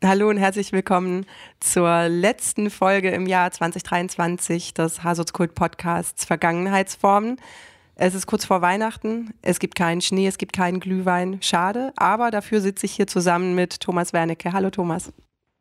Hallo und herzlich willkommen zur letzten Folge im Jahr 2023 des Hasotskult-Podcasts Vergangenheitsformen. Es ist kurz vor Weihnachten, es gibt keinen Schnee, es gibt keinen Glühwein, schade, aber dafür sitze ich hier zusammen mit Thomas Wernicke. Hallo Thomas.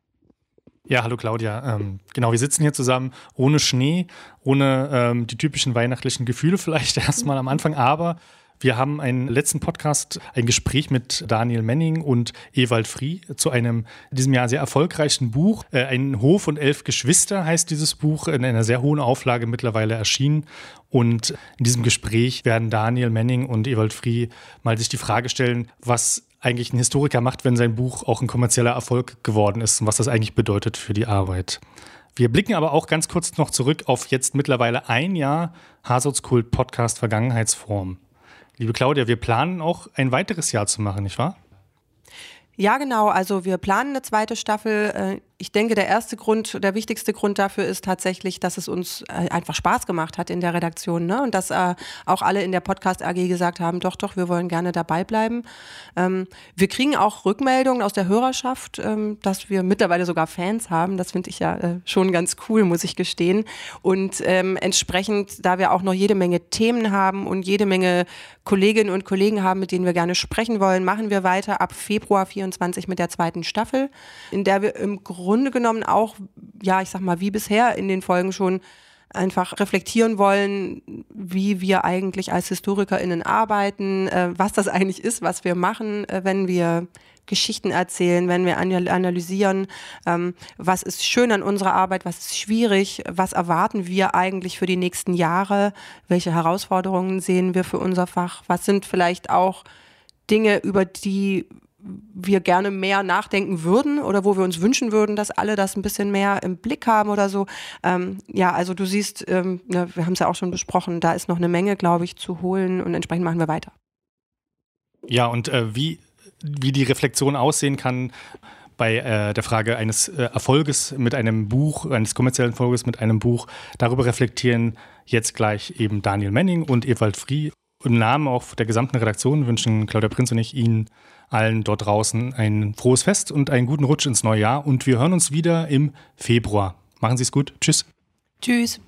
Ja, hallo Claudia. Genau, wir sitzen hier zusammen ohne Schnee, ohne die typischen weihnachtlichen Gefühle vielleicht erstmal am Anfang, aber wir haben einen letzten Podcast, ein Gespräch mit Daniel Menning und Ewald Frie zu einem in diesem Jahr sehr erfolgreichen Buch. Ein Hof und 11 Geschwister heißt dieses Buch, in einer sehr hohen Auflage mittlerweile erschienen. Und in diesem Gespräch werden Daniel Menning und Ewald Frie mal sich die Frage stellen, was eigentlich ein Historiker macht, wenn sein Buch auch ein kommerzieller Erfolg geworden ist und was das eigentlich bedeutet für die Arbeit. Wir blicken aber auch ganz kurz noch zurück auf jetzt mittlerweile ein Jahr Hasotskult-Podcast Vergangenheitsform. Liebe Claudia, wir planen auch ein weiteres Jahr zu machen, nicht wahr? Ja, genau. Also wir planen eine zweite Staffel. Ich denke, der wichtigste Grund dafür ist tatsächlich, dass es uns einfach Spaß gemacht hat in der Redaktion, ne? Und dass auch alle in der Podcast AG gesagt haben, doch, wir wollen gerne dabei bleiben. Wir kriegen auch Rückmeldungen aus der Hörerschaft, dass wir mittlerweile sogar Fans haben. Das finde ich ja schon ganz cool, muss ich gestehen. Und entsprechend, da wir auch noch jede Menge Themen haben und jede Menge Kolleginnen und Kollegen haben, mit denen wir gerne sprechen wollen, machen wir weiter ab Februar 24 mit der zweiten Staffel, in der wir im Grunde genommen auch, ja, ich sag mal, wie bisher in den Folgen schon einfach reflektieren wollen, wie wir eigentlich als HistorikerInnen arbeiten, was das eigentlich ist, was wir machen, wenn wir Geschichten erzählen, wenn wir analysieren, was ist schön an unserer Arbeit, was ist schwierig, was erwarten wir eigentlich für die nächsten Jahre, welche Herausforderungen sehen wir für unser Fach, was sind vielleicht auch Dinge, über die wir gerne mehr nachdenken würden oder wo wir uns wünschen würden, dass alle das ein bisschen mehr im Blick haben oder so. Ja, also du siehst, wir haben es ja auch schon besprochen, da ist noch eine Menge, glaube ich, zu holen und entsprechend machen wir weiter. Ja, und wie die Reflexion aussehen kann bei der Frage eines Erfolges mit einem Buch, eines kommerziellen Erfolges mit einem Buch, darüber reflektieren jetzt gleich eben Daniel Menning und Ewald Frie. Im Namen auch der gesamten Redaktion wünschen Claudia Prinz und ich Ihnen allen dort draußen ein frohes Fest und einen guten Rutsch ins neue Jahr. Und wir hören uns wieder im Februar. Machen Sie es gut. Tschüss. Tschüss.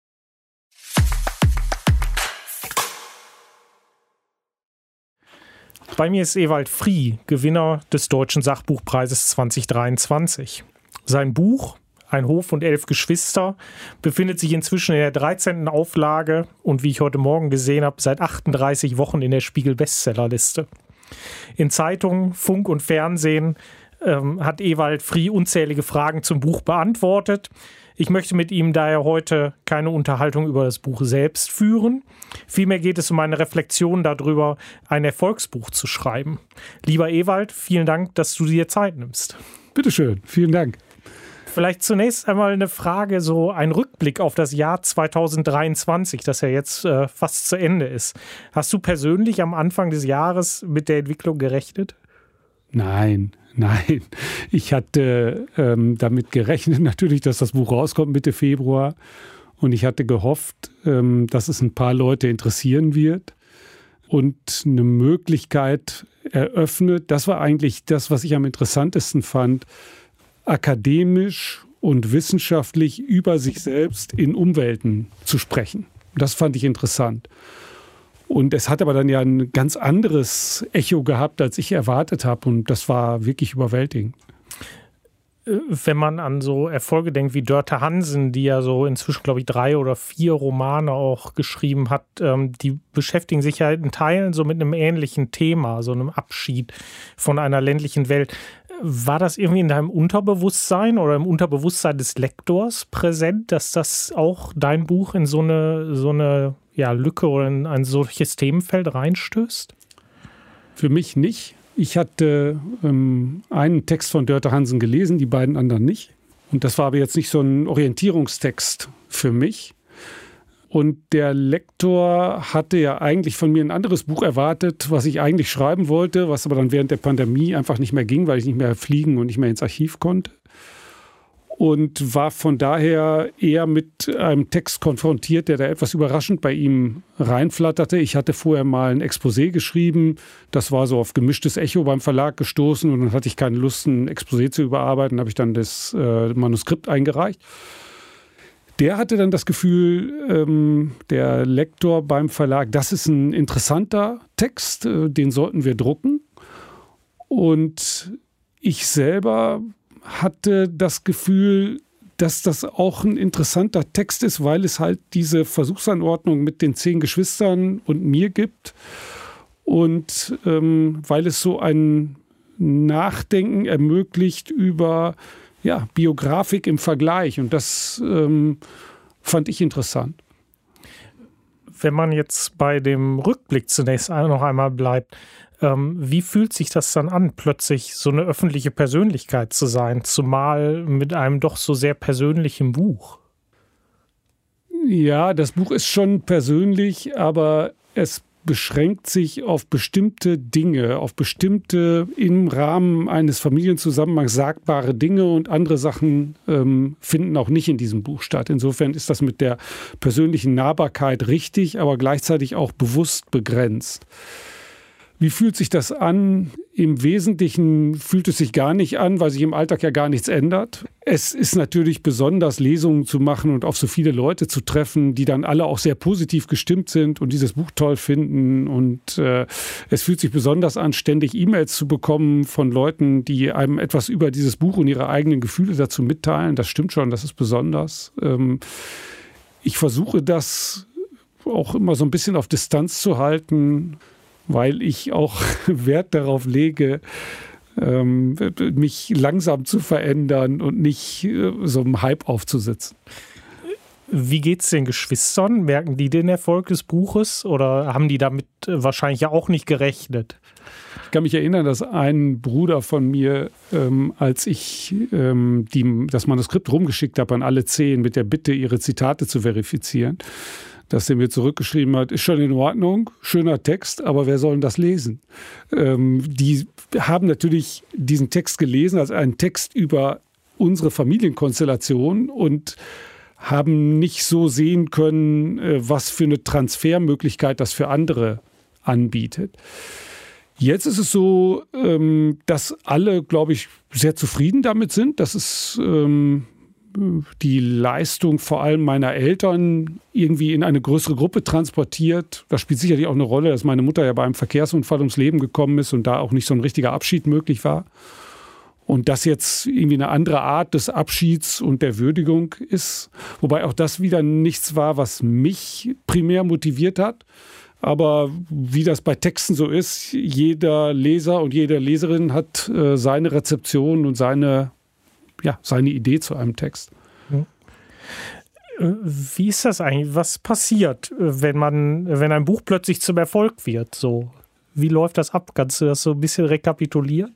Bei mir ist Ewald Frie, Gewinner des Deutschen Sachbuchpreises 2023. Sein Buch Ein Hof und 11 Geschwister befindet sich inzwischen in der 13. Auflage und wie ich heute Morgen gesehen habe, seit 38 Wochen in der Spiegel-Bestsellerliste. In Zeitungen, Funk und Fernsehen hat Ewald Frie unzählige Fragen zum Buch beantwortet. Ich möchte mit ihm daher heute keine Unterhaltung über das Buch selbst führen. Vielmehr geht es um eine Reflexion darüber, ein Erfolgsbuch zu schreiben. Lieber Ewald, vielen Dank, dass du dir Zeit nimmst. Bitteschön, vielen Dank. Vielleicht zunächst einmal eine Frage, so ein Rückblick auf das Jahr 2023, das ja jetzt fast zu Ende ist. Hast du persönlich am Anfang des Jahres mit der Entwicklung gerechnet? Nein. Ich hatte damit gerechnet natürlich, dass das Buch rauskommt Mitte Februar. Und ich hatte gehofft, dass es ein paar Leute interessieren wird und eine Möglichkeit eröffnet. Das war eigentlich das, was ich am interessantesten fand, akademisch und wissenschaftlich über sich selbst in Umwelten zu sprechen. Das fand ich interessant. Und es hat aber dann ja ein ganz anderes Echo gehabt, als ich erwartet habe. Und das war wirklich überwältigend. Wenn man an so Erfolge denkt wie Dörte Hansen, die ja so inzwischen, glaube ich, 3 oder 4 Romane auch geschrieben hat, die beschäftigen sich ja in Teilen so mit einem ähnlichen Thema, so einem Abschied von einer ländlichen Welt. War das irgendwie in deinem Unterbewusstsein oder im Unterbewusstsein des Lektors präsent, dass das auch dein Buch in so eine Lücke oder in ein solches Themenfeld reinstößt? Für mich nicht. Ich hatte einen Text von Dörte Hansen gelesen, die beiden anderen nicht. Und das war aber jetzt nicht so ein Orientierungstext für mich. Und der Lektor hatte ja eigentlich von mir ein anderes Buch erwartet, was ich eigentlich schreiben wollte, was aber dann während der Pandemie einfach nicht mehr ging, weil ich nicht mehr fliegen und nicht mehr ins Archiv konnte. und war von daher eher mit einem Text konfrontiert, der da etwas überraschend bei ihm reinflatterte. Ich hatte vorher mal ein Exposé geschrieben, das war so auf gemischtes Echo beim Verlag gestoßen und dann hatte ich keine Lust, ein Exposé zu überarbeiten, habe ich dann das Manuskript eingereicht. Der hatte dann das Gefühl, der Lektor beim Verlag, das ist ein interessanter Text, den sollten wir drucken. Und ich selber hatte das Gefühl, dass das auch ein interessanter Text ist, weil es halt diese Versuchsanordnung mit den 10 Geschwistern und mir gibt und weil es so ein Nachdenken ermöglicht über Biografik im Vergleich und das fand ich interessant. Wenn man jetzt bei dem Rückblick zunächst noch einmal bleibt, wie fühlt sich das dann an, plötzlich so eine öffentliche Persönlichkeit zu sein, zumal mit einem doch so sehr persönlichen Buch? Ja, das Buch ist schon persönlich, aber es beschränkt sich auf bestimmte Dinge, auf bestimmte im Rahmen eines Familienzusammenhangs sagbare Dinge und andere Sachen finden auch nicht in diesem Buch statt. Insofern ist das mit der persönlichen Nahbarkeit richtig, aber gleichzeitig auch bewusst begrenzt. Wie fühlt sich das an? Im Wesentlichen fühlt es sich gar nicht an, weil sich im Alltag ja gar nichts ändert. Es ist natürlich besonders, Lesungen zu machen und auf so viele Leute zu treffen, die dann alle auch sehr positiv gestimmt sind und dieses Buch toll finden. Und es fühlt sich besonders an, ständig E-Mails zu bekommen von Leuten, die einem etwas über dieses Buch und ihre eigenen Gefühle dazu mitteilen. Das stimmt schon, das ist besonders. Ich versuche das auch immer so ein bisschen auf Distanz zu halten, weil ich auch Wert darauf lege, mich langsam zu verändern und nicht so einem Hype aufzusitzen. Wie geht's den Geschwistern? Merken die den Erfolg des Buches oder haben die damit wahrscheinlich ja auch nicht gerechnet? Ich kann mich erinnern, dass ein Bruder von mir, als ich das Manuskript rumgeschickt habe an alle 10 mit der Bitte, ihre Zitate zu verifizieren, dass er mir zurückgeschrieben hat, ist schon in Ordnung, schöner Text, aber wer soll denn das lesen? Die haben natürlich diesen Text gelesen als einen Text über unsere Familienkonstellation und haben nicht so sehen können, was für eine Transfermöglichkeit das für andere anbietet. Jetzt ist es so, dass alle, glaube ich, sehr zufrieden damit sind. Das ist die Leistung vor allem meiner Eltern irgendwie in eine größere Gruppe transportiert. Das spielt sicherlich auch eine Rolle, dass meine Mutter ja bei einem Verkehrsunfall ums Leben gekommen ist und da auch nicht so ein richtiger Abschied möglich war. Und das jetzt irgendwie eine andere Art des Abschieds und der Würdigung ist. Wobei auch das wieder nichts war, was mich primär motiviert hat. Aber wie das bei Texten so ist, jeder Leser und jede Leserin hat seine Rezeption und seine Idee zu einem Text. Wie ist das eigentlich? Was passiert, wenn ein Buch plötzlich zum Erfolg wird? So, wie läuft das ab? Kannst du das so ein bisschen rekapitulieren?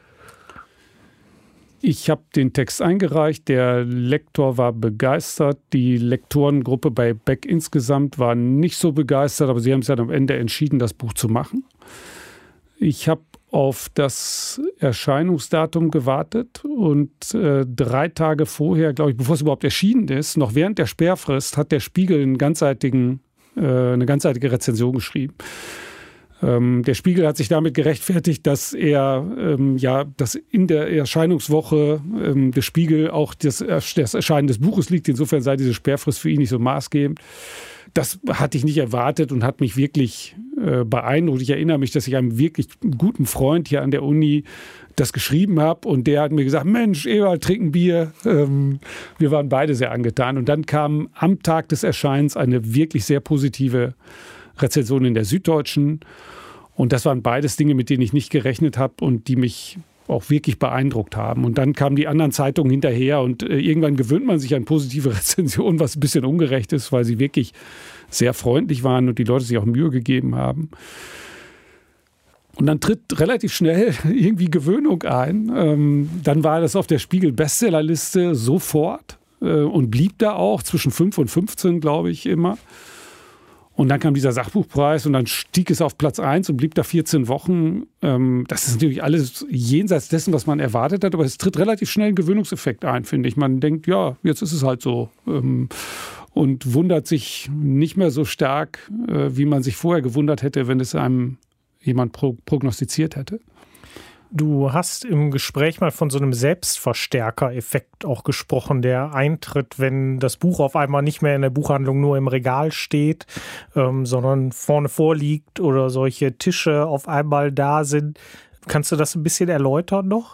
Ich habe den Text eingereicht, der Lektor war begeistert, die Lektorengruppe bei Beck insgesamt war nicht so begeistert, aber sie haben sich dann am Ende entschieden, das Buch zu machen. Ich habe auf das Erscheinungsdatum gewartet und 3 Tage vorher, glaube ich, bevor es überhaupt erschienen ist, noch während der Sperrfrist, hat der Spiegel eine ganzseitige Rezension geschrieben. Der Spiegel hat sich damit gerechtfertigt, dass dass in der Erscheinungswoche des Spiegel auch das Erscheinen des Buches liegt. Insofern sei diese Sperrfrist für ihn nicht so maßgebend. Das hatte ich nicht erwartet und hat mich wirklich beeindruckt. Ich erinnere mich, dass ich einem wirklich guten Freund hier an der Uni das geschrieben habe und der hat mir gesagt, Mensch, Ewald, trink ein Bier. Wir waren beide sehr angetan. Und dann kam am Tag des Erscheinens eine wirklich sehr positive Rezension in der Süddeutschen. Und das waren beides Dinge, mit denen ich nicht gerechnet habe und die mich auch wirklich beeindruckt haben. Und dann kamen die anderen Zeitungen hinterher und irgendwann gewöhnt man sich an positive Rezensionen, was ein bisschen ungerecht ist, weil sie wirklich sehr freundlich waren und die Leute sich auch Mühe gegeben haben. Und dann tritt relativ schnell irgendwie Gewöhnung ein. Dann war das auf der Spiegel-Bestsellerliste sofort und blieb da auch zwischen 5 und 15, glaube ich, immer. Und dann kam dieser Sachbuchpreis und dann stieg es auf Platz 1 und blieb da 14 Wochen. Das ist natürlich alles jenseits dessen, was man erwartet hat, aber es tritt relativ schnell ein Gewöhnungseffekt ein, finde ich. Man denkt, ja, jetzt ist es halt so. Und wundert sich nicht mehr so stark, wie man sich vorher gewundert hätte, wenn es einem jemand prognostiziert hätte. Du hast im Gespräch mal von so einem Selbstverstärker-Effekt auch gesprochen, der eintritt, wenn das Buch auf einmal nicht mehr in der Buchhandlung nur im Regal steht, sondern vorne vorliegt oder solche Tische auf einmal da sind. Kannst du das ein bisschen erläutern noch?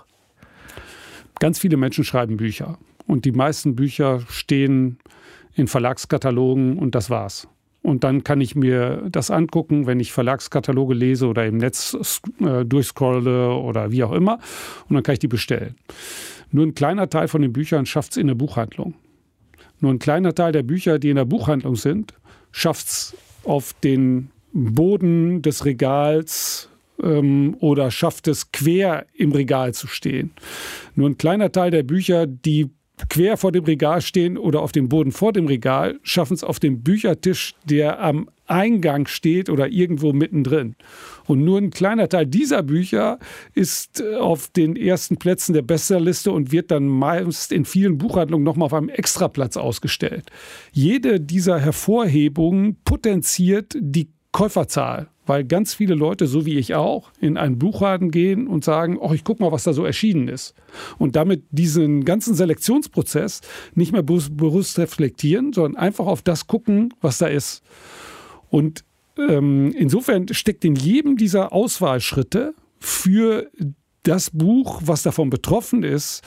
Ganz viele Menschen schreiben Bücher und die meisten Bücher stehen in Verlagskatalogen und das war's. Und dann kann ich mir das angucken, wenn ich Verlagskataloge lese oder im Netz durchscrolle oder wie auch immer. Und dann kann ich die bestellen. Nur ein kleiner Teil von den Büchern schafft es in der Buchhandlung. Nur ein kleiner Teil der Bücher, die in der Buchhandlung sind, schafft es auf den Boden des Regals oder schafft es quer im Regal zu stehen. Nur ein kleiner Teil der Bücher, die quer vor dem Regal stehen oder auf dem Boden vor dem Regal, schaffen es auf dem Büchertisch, der am Eingang steht oder irgendwo mittendrin. Und nur ein kleiner Teil dieser Bücher ist auf den ersten Plätzen der Bestsellerliste und wird dann meist in vielen Buchhandlungen nochmal auf einem Extraplatz ausgestellt. Jede dieser Hervorhebungen potenziert die Käuferzahl, weil ganz viele Leute, so wie ich auch, in einen Buchladen gehen und sagen, ich guck mal, was da so erschienen ist. Und damit diesen ganzen Selektionsprozess nicht mehr bewusst reflektieren, sondern einfach auf das gucken, was da ist. Und insofern steckt in jedem dieser Auswahlschritte für das Buch, was davon betroffen ist,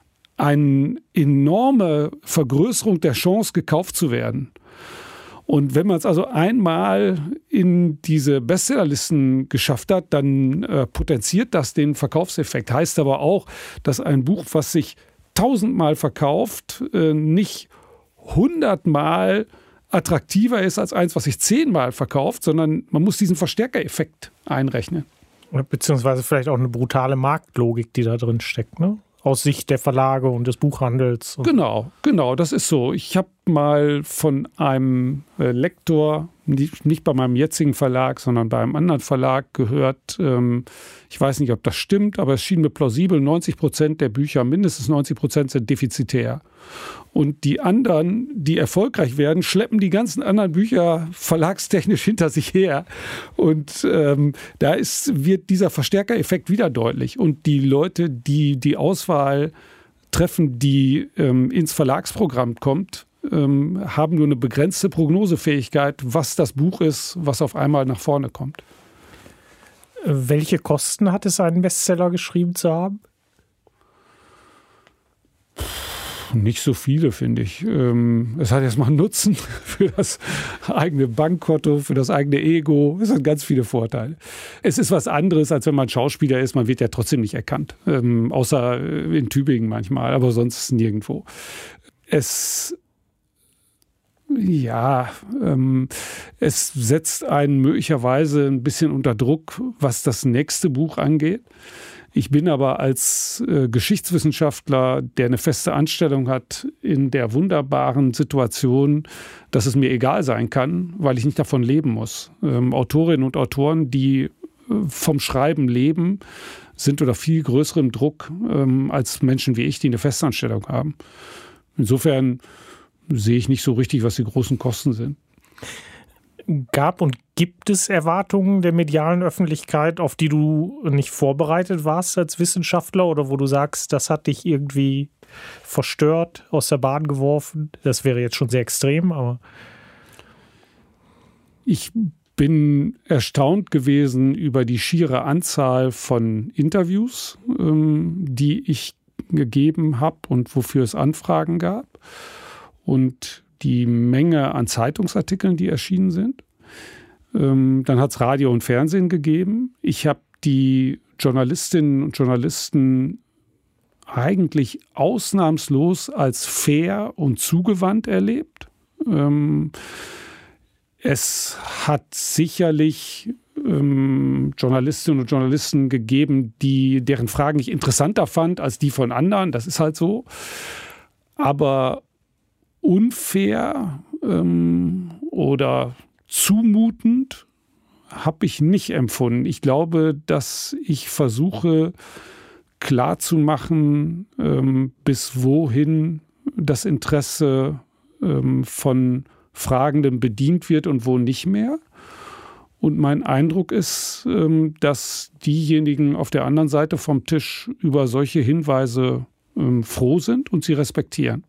eine enorme Vergrößerung der Chance, gekauft zu werden. Und wenn man es also einmal in diese Bestsellerlisten geschafft hat, dann potenziert das den Verkaufseffekt. Heißt aber auch, dass ein Buch, was sich 1000-mal verkauft, nicht 100-mal attraktiver ist als eins, was sich 10-mal verkauft, sondern man muss diesen Verstärkereffekt einrechnen. Beziehungsweise vielleicht auch eine brutale Marktlogik, die da drin steckt, ne? Aus Sicht der Verlage und des Buchhandels. Genau, das ist so. Ich habe mal von einem Lektor, nicht bei meinem jetzigen Verlag, sondern bei einem anderen Verlag gehört, ich weiß nicht, ob das stimmt, aber es schien mir plausibel, 90% der Bücher, mindestens 90% sind defizitär. Und die anderen, die erfolgreich werden, schleppen die ganzen anderen Bücher verlagstechnisch hinter sich her. Und da wird dieser Verstärkereffekt wieder deutlich. Und die Leute, die die Auswahl treffen, die ins Verlagsprogramm kommt, haben nur eine begrenzte Prognosefähigkeit, was das Buch ist, was auf einmal nach vorne kommt. Welche Kosten hat es, einen Bestseller geschrieben zu haben? Nicht so viele, finde ich. Es hat erstmal einen Nutzen für das eigene Bankkonto, für das eigene Ego. Es hat ganz viele Vorteile. Es ist was anderes, als wenn man Schauspieler ist. Man wird ja trotzdem nicht erkannt. Außer in Tübingen manchmal, aber sonst nirgendwo. Es setzt einen möglicherweise ein bisschen unter Druck, was das nächste Buch angeht. Ich bin aber als Geschichtswissenschaftler, der eine feste Anstellung hat, in der wunderbaren Situation, dass es mir egal sein kann, weil ich nicht davon leben muss. Autorinnen und Autoren, die vom Schreiben leben, sind unter viel größerem Druck als Menschen wie ich, die eine Festanstellung haben. Insofern sehe ich nicht so richtig, was die großen Kosten sind. Gab und gibt es Erwartungen der medialen Öffentlichkeit, auf die du nicht vorbereitet warst als Wissenschaftler oder wo du sagst, das hat dich irgendwie verstört, aus der Bahn geworfen? Das wäre jetzt schon sehr extrem, aber... Ich bin erstaunt gewesen über die schiere Anzahl von Interviews, die ich gegeben habe und wofür es Anfragen gab. Und die Menge an Zeitungsartikeln, die erschienen sind. Dann hat es Radio und Fernsehen gegeben. Ich habe die Journalistinnen und Journalisten eigentlich ausnahmslos als fair und zugewandt erlebt. Es hat sicherlich Journalistinnen und Journalisten gegeben, deren Fragen ich interessanter fand als die von anderen. Das ist halt so. Aber unfair oder zumutend habe ich nicht empfunden. Ich glaube, dass ich versuche klarzumachen, bis wohin das Interesse von Fragenden bedient wird und wo nicht mehr. Und mein Eindruck ist, dass diejenigen auf der anderen Seite vom Tisch über solche Hinweise froh sind und sie respektieren.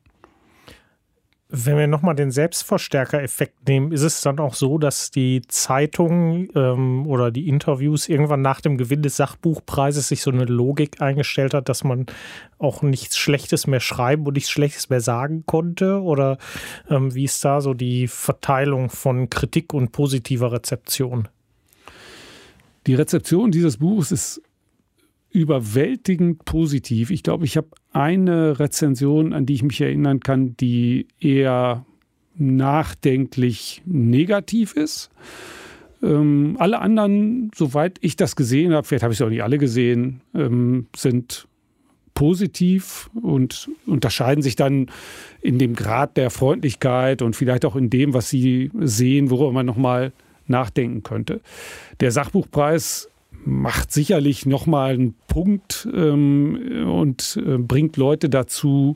Wenn wir nochmal den Selbstverstärker-Effekt nehmen, ist es dann auch so, dass die Zeitung oder die Interviews irgendwann nach dem Gewinn des Sachbuchpreises sich so eine Logik eingestellt hat, dass man auch nichts Schlechtes mehr schreiben und nichts Schlechtes mehr sagen konnte? Oder wie ist da so die Verteilung von Kritik und positiver Rezeption? Die Rezeption dieses Buches ist überwältigend positiv. Ich glaube, ich habe eine Rezension, an die ich mich erinnern kann, die eher nachdenklich negativ ist. Alle anderen, soweit ich das gesehen habe, vielleicht habe ich es auch nicht alle gesehen, sind positiv und unterscheiden sich dann in dem Grad der Freundlichkeit und vielleicht auch in dem, was sie sehen, worüber man nochmal nachdenken könnte. Der Sachbuchpreis macht sicherlich nochmal einen Punkt und bringt Leute dazu,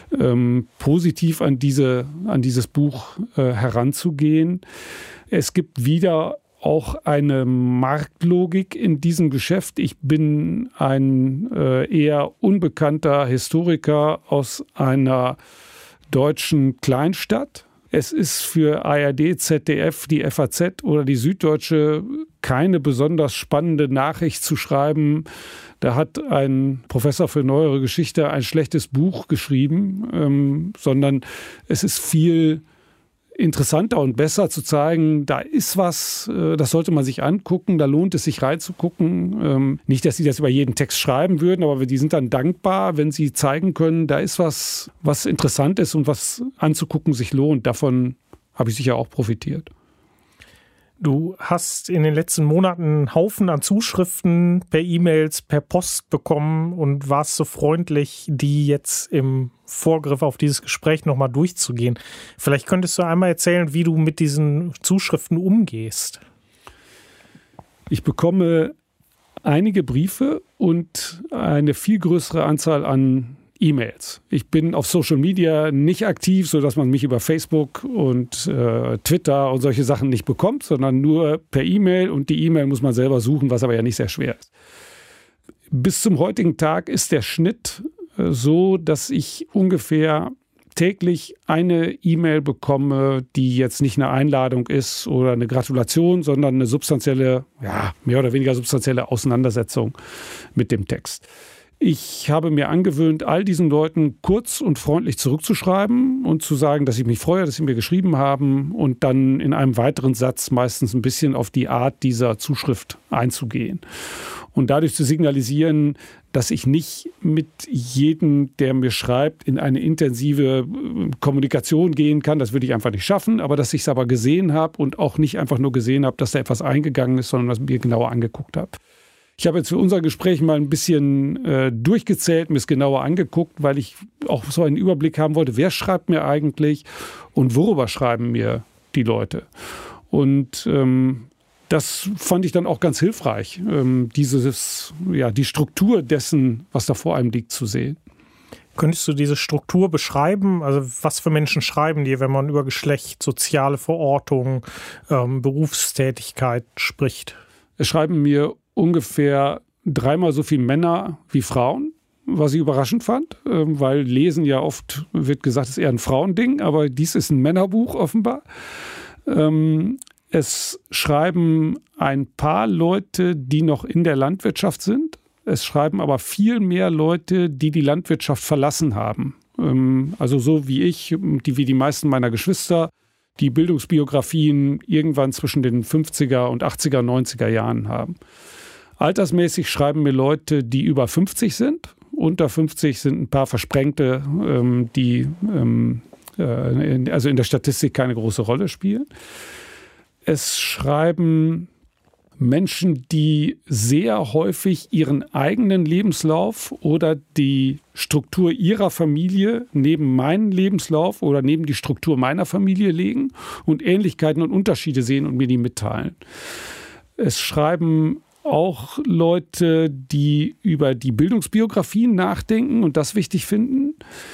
positiv an dieses Buch heranzugehen. Es gibt wieder auch eine Marktlogik in diesem Geschäft. Ich bin ein eher unbekannter Historiker aus einer deutschen Kleinstadt. Es ist für ARD, ZDF, die FAZ oder die Süddeutsche keine besonders spannende Nachricht zu schreiben. Da hat ein Professor für neuere Geschichte ein schlechtes Buch geschrieben, sondern es ist viel interessanter und besser zu zeigen, da ist was, das sollte man sich angucken, da lohnt es sich reinzugucken. Nicht, dass sie das über jeden Text schreiben würden, aber die sind dann dankbar, wenn sie zeigen können, da ist was interessant ist und was anzugucken sich lohnt. Davon habe ich sicher auch profitiert. Du hast in den letzten Monaten einen Haufen an Zuschriften per E-Mails, per Post bekommen und warst so freundlich, die jetzt im Vorgriff auf dieses Gespräch nochmal durchzugehen. Vielleicht könntest du einmal erzählen, wie du mit diesen Zuschriften umgehst. Ich bekomme einige Briefe und eine viel größere Anzahl an E-Mails. Ich bin auf Social Media nicht aktiv, sodass man mich über Facebook und Twitter und solche Sachen nicht bekommt, sondern nur per E-Mail, und die E-Mail muss man selber suchen, was aber ja nicht sehr schwer ist. Bis zum heutigen Tag ist der Schnitt so, dass ich ungefähr täglich eine E-Mail bekomme, die jetzt nicht eine Einladung ist oder eine Gratulation, sondern eine substanzielle, ja, mehr oder weniger substanzielle Auseinandersetzung mit dem Text. Ich habe mir angewöhnt, all diesen Leuten kurz und freundlich zurückzuschreiben und zu sagen, dass ich mich freue, dass sie mir geschrieben haben, und dann in einem weiteren Satz meistens ein bisschen auf die Art dieser Zuschrift einzugehen. Und dadurch zu signalisieren, dass ich nicht mit jedem, der mir schreibt, in eine intensive Kommunikation gehen kann. Das würde ich einfach nicht schaffen, aber dass ich es aber gesehen habe und auch nicht einfach nur gesehen habe, dass da etwas eingegangen ist, sondern dass ich mir genauer angeguckt habe. Ich habe jetzt für unser Gespräch mal ein bisschen durchgezählt, mir es genauer angeguckt, weil ich auch so einen Überblick haben wollte, wer schreibt mir eigentlich und worüber schreiben mir die Leute. Und das fand ich dann auch ganz hilfreich, die Struktur dessen, was da vor einem liegt, zu sehen. Könntest du diese Struktur beschreiben? Also was für Menschen schreiben dir, wenn man über Geschlecht, soziale Verortung, Berufstätigkeit spricht? Es schreiben mir ungefähr 3-mal so viele Männer wie Frauen, was ich überraschend fand, weil Lesen ja oft, wird gesagt, ist eher ein Frauending, aber dies ist ein Männerbuch offenbar. Es schreiben ein paar Leute, die noch in der Landwirtschaft sind. Es schreiben aber viel mehr Leute, die die Landwirtschaft verlassen haben. Also so wie ich, wie die meisten meiner Geschwister, die Bildungsbiografien irgendwann zwischen den 50er und 80er, 90er Jahren haben. Altersmäßig schreiben mir Leute, die über 50 sind. Unter 50 sind ein paar Versprengte, die also in der Statistik keine große Rolle spielen. Es schreiben Menschen, die sehr häufig ihren eigenen Lebenslauf oder die Struktur ihrer Familie neben meinen Lebenslauf oder neben die Struktur meiner Familie legen und Ähnlichkeiten und Unterschiede sehen und mir die mitteilen. Es schreiben auch Leute, die über die Bildungsbiografien nachdenken und das wichtig finden.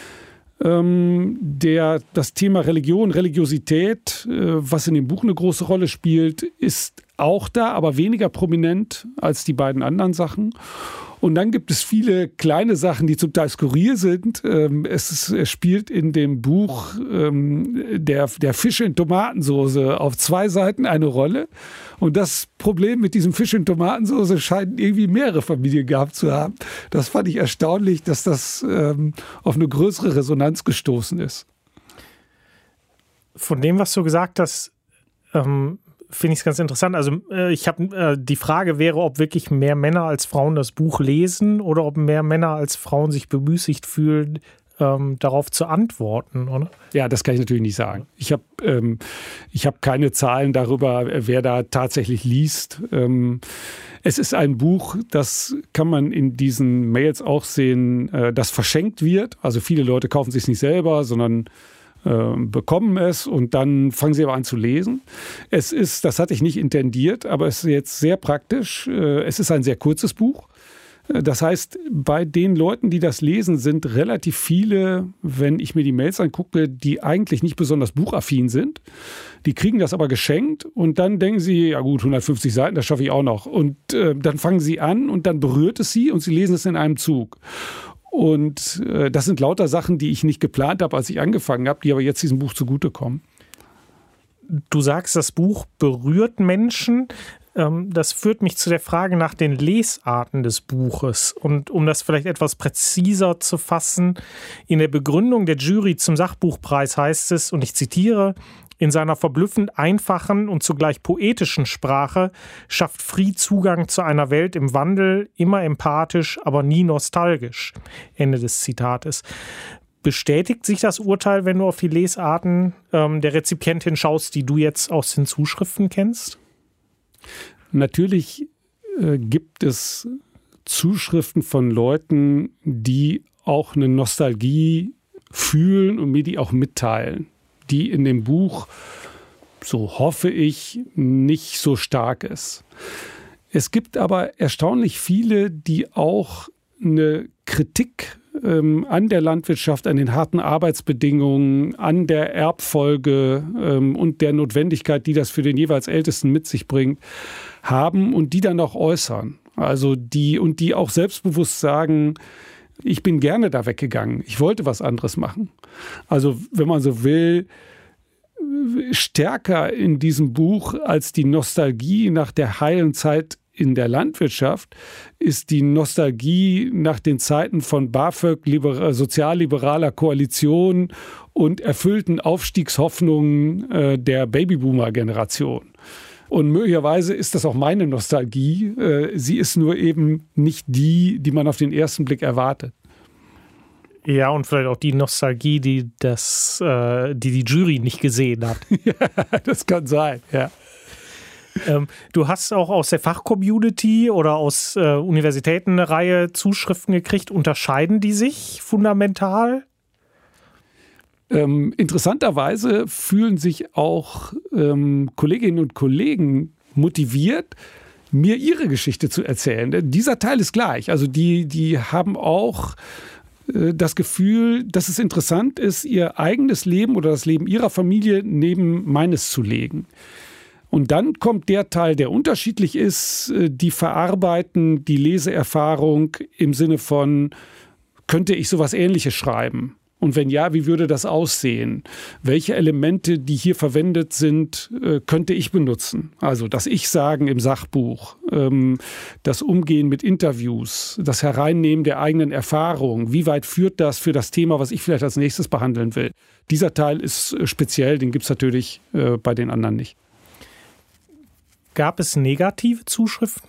Das Thema Religion, Religiosität, was in dem Buch eine große Rolle spielt, ist auch da, aber weniger prominent als die beiden anderen Sachen. Und dann gibt es viele kleine Sachen, die zum Teil skurril sind. Es spielt in dem Buch der Fisch in Tomatensoße auf 2 Seiten eine Rolle. Und das Problem mit diesem Fisch in Tomatensoße scheinen irgendwie mehrere Familien gehabt zu haben. Das fand ich erstaunlich, dass das auf eine größere Resonanz gestoßen ist. Von dem, was du gesagt hast, finde ich es ganz interessant. Also die Frage wäre, ob wirklich mehr Männer als Frauen das Buch lesen oder ob mehr Männer als Frauen sich bemüßigt fühlen, darauf zu antworten, oder? Ja, das kann ich natürlich nicht sagen. Ich hab keine Zahlen darüber, wer da tatsächlich liest. Es ist ein Buch, das kann man in diesen Mails auch sehen, das verschenkt wird. Also viele Leute kaufen es sich nicht selber, sondern bekommen es und dann fangen sie aber an zu lesen. Es ist, das hatte ich nicht intendiert, aber es ist jetzt sehr praktisch. Es ist ein sehr kurzes Buch. Das heißt, bei den Leuten, die das lesen, sind relativ viele, wenn ich mir die Mails angucke, die eigentlich nicht besonders buchaffin sind. Die kriegen das aber geschenkt und dann denken sie, ja gut, 150 Seiten, das schaffe ich auch noch. Und dann fangen sie an und dann berührt es sie und sie lesen es in einem Zug. Und das sind lauter Sachen, die ich nicht geplant habe, als ich angefangen habe, die aber jetzt diesem Buch zugutekommen. Du sagst, das Buch berührt Menschen. Das führt mich zu der Frage nach den Lesarten des Buches. Und um das vielleicht etwas präziser zu fassen, in der Begründung der Jury zum Sachbuchpreis heißt es, und ich zitiere, in seiner verblüffend einfachen und zugleich poetischen Sprache schafft Fried Zugang zu einer Welt im Wandel, immer empathisch, aber nie nostalgisch. Ende des Zitates. Bestätigt sich das Urteil, wenn du auf die Lesarten der Rezipientin schaust, die du jetzt aus den Zuschriften kennst? Natürlich gibt es Zuschriften von Leuten, die auch eine Nostalgie fühlen und mir die auch mitteilen, die in dem Buch, so hoffe ich, nicht so stark ist. Es gibt aber erstaunlich viele, die auch eine Kritik an der Landwirtschaft, an den harten Arbeitsbedingungen, an der Erbfolge und der Notwendigkeit, die das für den jeweils Ältesten mit sich bringt, haben und die dann auch äußern. Also die auch selbstbewusst sagen, ich bin gerne da weggegangen, ich wollte was anderes machen. Also wenn man so will, stärker in diesem Buch als die Nostalgie nach der heilen Zeit in der Landwirtschaft ist die Nostalgie nach den Zeiten von BAföG, sozialliberaler Koalition und erfüllten Aufstiegshoffnungen der Babyboomer-Generation. Und möglicherweise ist das auch meine Nostalgie. Sie ist nur eben nicht die man auf den ersten Blick erwartet. Ja, und vielleicht auch die Nostalgie, die die Jury nicht gesehen hat. Ja, das kann sein, ja. Du hast auch aus der Fachcommunity oder aus Universitäten eine Reihe Zuschriften gekriegt. Unterscheiden die sich fundamental? Interessanterweise fühlen sich auch Kolleginnen und Kollegen motiviert, mir ihre Geschichte zu erzählen. Dieser Teil ist gleich. Also die haben auch das Gefühl, dass es interessant ist, ihr eigenes Leben oder das Leben ihrer Familie neben meines zu legen. Und dann kommt der Teil, der unterschiedlich ist, die verarbeiten die Leseerfahrung im Sinne von, könnte ich sowas Ähnliches schreiben? Und wenn ja, wie würde das aussehen? Welche Elemente, die hier verwendet sind, könnte ich benutzen? Also das Ich-Sagen im Sachbuch, das Umgehen mit Interviews, das Hereinnehmen der eigenen Erfahrung. Wie weit führt das für das Thema, was ich vielleicht als nächstes behandeln will? Dieser Teil ist speziell, den gibt es natürlich bei den anderen nicht. Gab es negative Zuschriften?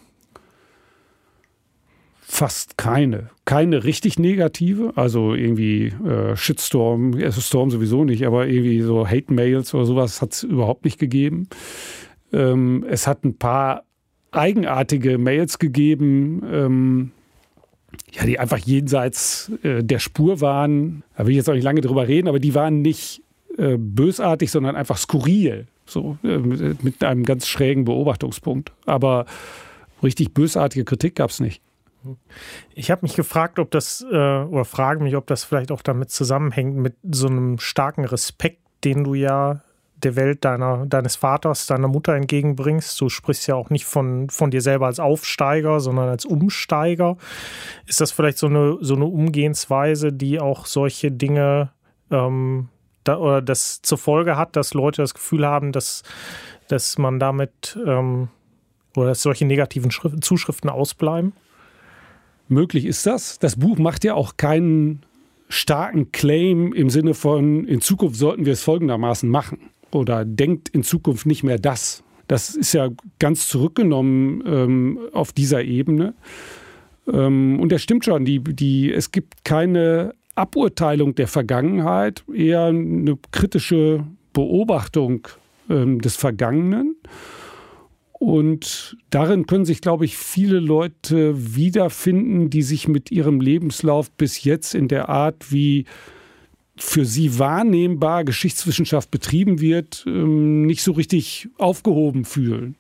Fast keine. Keine richtig negative. Also irgendwie Shitstorm, Storm sowieso nicht, aber irgendwie so Hate-Mails oder sowas hat es überhaupt nicht gegeben. Es hat ein paar eigenartige Mails gegeben, die einfach jenseits der Spur waren. Da will ich jetzt auch nicht lange drüber reden, aber die waren nicht bösartig, sondern einfach skurril. So, mit einem ganz schrägen Beobachtungspunkt. Aber richtig bösartige Kritik gab es nicht. Ich habe mich gefragt, ob das vielleicht auch damit zusammenhängt mit so einem starken Respekt, den du ja der Welt deines Vaters, deiner Mutter entgegenbringst. Du sprichst ja auch nicht von dir selber als Aufsteiger, sondern als Umsteiger. Ist das vielleicht so eine Umgehensweise, die auch solche Dinge oder das zur Folge hat, dass Leute das Gefühl haben, dass man damit oder dass solche negativen Zuschriften ausbleiben? Möglich ist das. Das Buch macht ja auch keinen starken Claim im Sinne von, in Zukunft sollten wir es folgendermaßen machen oder denkt in Zukunft nicht mehr das. Das ist ja ganz zurückgenommen auf dieser Ebene. Und das stimmt schon, es gibt keine Aburteilung der Vergangenheit, eher eine kritische Beobachtung des Vergangenen. Und darin können sich, glaube ich, viele Leute wiederfinden, die sich mit ihrem Lebenslauf bis jetzt in der Art, wie für sie wahrnehmbar Geschichtswissenschaft betrieben wird, nicht so richtig aufgehoben fühlen.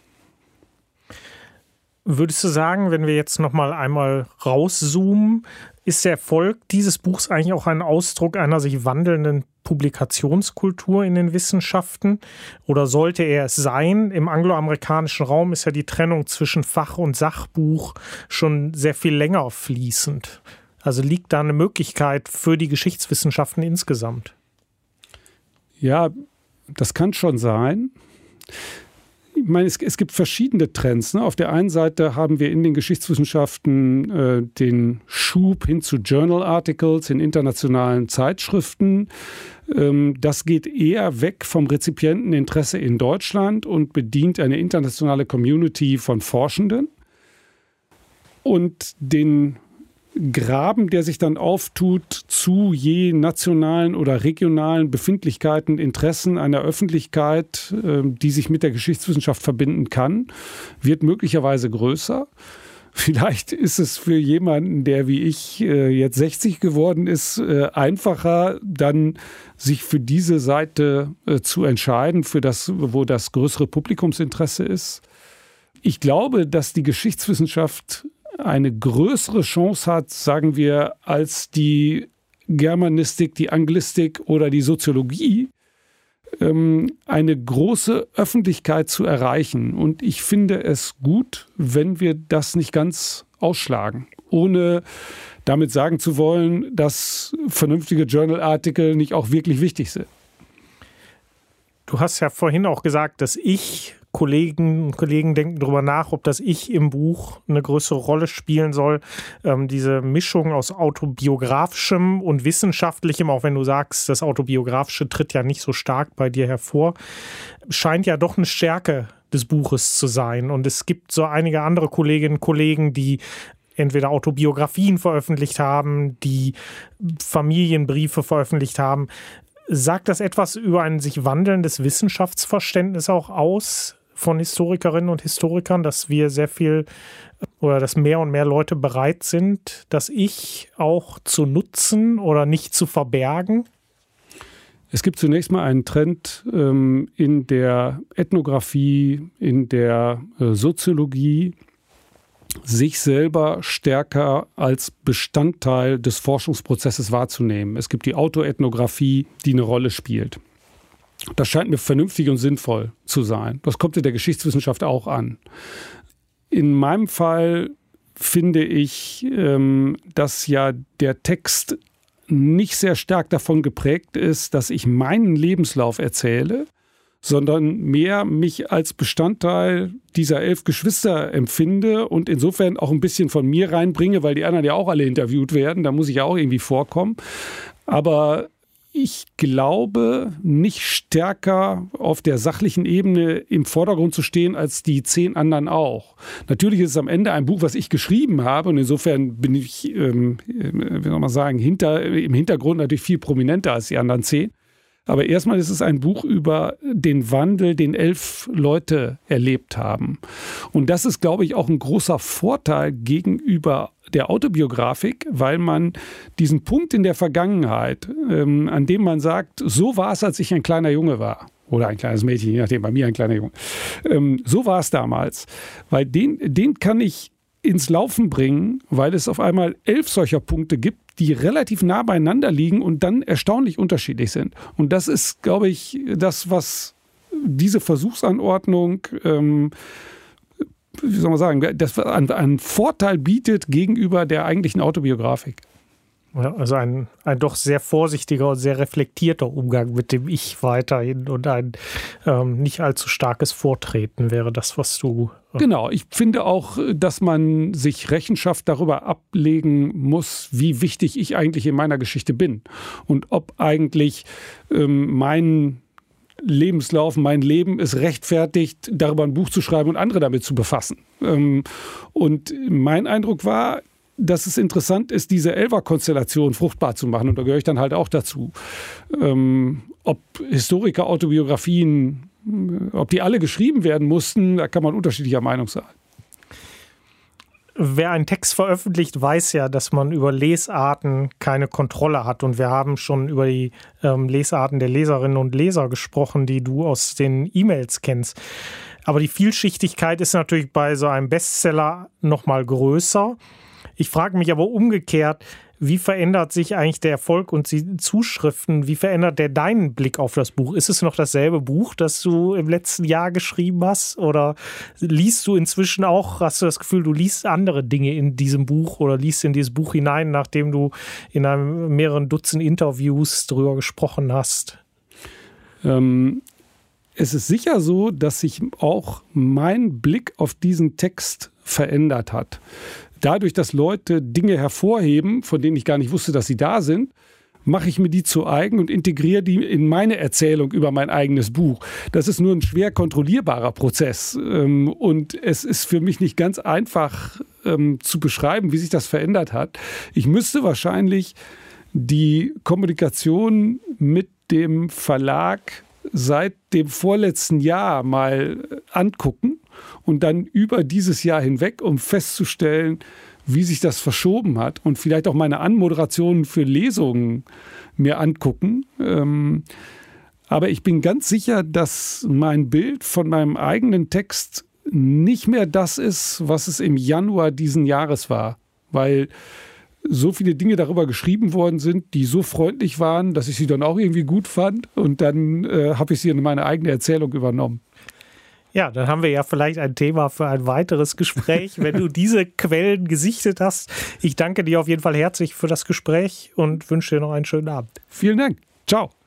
Würdest du sagen, wenn wir jetzt noch mal einmal rauszoomen, ist der Erfolg dieses Buchs eigentlich auch ein Ausdruck einer sich wandelnden Publikationskultur in den Wissenschaften? Oder sollte er es sein? Im angloamerikanischen Raum ist ja die Trennung zwischen Fach- und Sachbuch schon sehr viel länger fließend. Also liegt da eine Möglichkeit für die Geschichtswissenschaften insgesamt? Ja, das kann schon sein. Ich meine, es gibt verschiedene Trends. Ne? Auf der einen Seite haben wir in den Geschichtswissenschaften den Schub hin zu Journal-Articles in internationalen Zeitschriften. Das geht eher weg vom Rezipienteninteresse in Deutschland und bedient eine internationale Community von Forschenden. Und den Graben, der sich dann auftut zu je nationalen oder regionalen Befindlichkeiten, Interessen einer Öffentlichkeit, die sich mit der Geschichtswissenschaft verbinden kann, wird möglicherweise größer. Vielleicht ist es für jemanden, der wie ich jetzt 60 geworden ist, einfacher, dann sich für diese Seite zu entscheiden, wo das größere Publikumsinteresse ist. Ich glaube, dass die Geschichtswissenschaft eine größere Chance hat, sagen wir, als die Germanistik, die Anglistik oder die Soziologie, eine große Öffentlichkeit zu erreichen. Und ich finde es gut, wenn wir das nicht ganz ausschlagen, ohne damit sagen zu wollen, dass vernünftige Journal-Artikel nicht auch wirklich wichtig sind. Du hast ja vorhin auch gesagt, dass Kollegen und Kollegen denken darüber nach, ob das Ich im Buch eine größere Rolle spielen soll. Diese Mischung aus autobiografischem und wissenschaftlichem, auch wenn du sagst, das Autobiografische tritt ja nicht so stark bei dir hervor, scheint ja doch eine Stärke des Buches zu sein. Und es gibt so einige andere Kolleginnen und Kollegen, die entweder Autobiografien veröffentlicht haben, die Familienbriefe veröffentlicht haben. Sagt das etwas über ein sich wandelndes Wissenschaftsverständnis auch aus von Historikerinnen und Historikern, dass wir sehr viel oder dass mehr und mehr Leute bereit sind, das Ich auch zu nutzen oder nicht zu verbergen? Es gibt zunächst mal einen Trend in der Ethnographie, in der Soziologie, sich selber stärker als Bestandteil des Forschungsprozesses wahrzunehmen. Es gibt die Autoethnographie, die eine Rolle spielt. Das scheint mir vernünftig und sinnvoll zu sein. Das kommt in der Geschichtswissenschaft auch an. In meinem Fall finde ich, dass ja der Text nicht sehr stark davon geprägt ist, dass ich meinen Lebenslauf erzähle, sondern mehr mich als Bestandteil dieser 11 Geschwister empfinde und insofern auch ein bisschen von mir reinbringe, weil die anderen ja auch alle interviewt werden, da muss ich ja auch irgendwie vorkommen. Aber ich glaube, nicht stärker auf der sachlichen Ebene im Vordergrund zu stehen als die 10 anderen auch. Natürlich ist es am Ende ein Buch, was ich geschrieben habe und insofern bin ich, wie soll man sagen, im Hintergrund natürlich viel prominenter als die anderen 10. Aber erstmal ist es ein Buch über den Wandel, den 11 Leute erlebt haben. Und das ist, glaube ich, auch ein großer Vorteil gegenüber der Autobiografik, weil man diesen Punkt in der Vergangenheit, an dem man sagt, so war es, als ich ein kleiner Junge war. Oder ein kleines Mädchen, je nachdem, bei mir ein kleiner Junge. So war es damals. Weil den kann ich ins Laufen bringen, weil es auf einmal 11 solcher Punkte gibt, die relativ nah beieinander liegen und dann erstaunlich unterschiedlich sind. Und das ist, glaube ich, das, was diese Versuchsanordnung, wie soll man sagen, das einen Vorteil bietet gegenüber der eigentlichen Autobiografik. Ja, also ein doch sehr vorsichtiger und sehr reflektierter Umgang mit dem Ich weiterhin und ein nicht allzu starkes Vortreten wäre das, was du... Genau, ich finde auch, dass man sich Rechenschaft darüber ablegen muss, wie wichtig ich eigentlich in meiner Geschichte bin und ob eigentlich mein Lebenslauf, mein Leben es rechtfertigt, darüber ein Buch zu schreiben und andere damit zu befassen. Und mein Eindruck war, dass es interessant ist, diese Elfer-Konstellation fruchtbar zu machen. Und da gehöre ich dann halt auch dazu. Ob Historiker-Autobiografien, ob die alle geschrieben werden mussten, da kann man unterschiedlicher Meinung sein. Wer einen Text veröffentlicht, weiß ja, dass man über Lesarten keine Kontrolle hat. Und wir haben schon über die Lesarten der Leserinnen und Leser gesprochen, die du aus den E-Mails kennst. Aber die Vielschichtigkeit ist natürlich bei so einem Bestseller noch mal größer. Ich frage mich aber umgekehrt, wie verändert sich eigentlich der Erfolg und die Zuschriften? Wie verändert der deinen Blick auf das Buch? Ist es noch dasselbe Buch, das du im letzten Jahr geschrieben hast? Oder liest du inzwischen auch, hast du das Gefühl, du liest andere Dinge in diesem Buch oder liest in dieses Buch hinein, nachdem du in mehreren Dutzend Interviews darüber gesprochen hast? Es ist sicher so, dass sich auch mein Blick auf diesen Text verändert hat. Dadurch, dass Leute Dinge hervorheben, von denen ich gar nicht wusste, dass sie da sind, mache ich mir die zu eigen und integriere die in meine Erzählung über mein eigenes Buch. Das ist nur ein schwer kontrollierbarer Prozess. Und es ist für mich nicht ganz einfach zu beschreiben, wie sich das verändert hat. Ich müsste wahrscheinlich die Kommunikation mit dem Verlag seit dem vorletzten Jahr mal angucken und dann über dieses Jahr hinweg, um festzustellen, wie sich das verschoben hat und vielleicht auch meine Anmoderationen für Lesungen mir angucken. Aber ich bin ganz sicher, dass mein Bild von meinem eigenen Text nicht mehr das ist, was es im Januar diesen Jahres war, weil so viele Dinge darüber geschrieben worden sind, die so freundlich waren, dass ich sie dann auch irgendwie gut fand und dann habe ich sie in meine eigene Erzählung übernommen. Ja, dann haben wir ja vielleicht ein Thema für ein weiteres Gespräch, wenn du diese Quellen gesichtet hast. Ich danke dir auf jeden Fall herzlich für das Gespräch und wünsche dir noch einen schönen Abend. Vielen Dank. Ciao.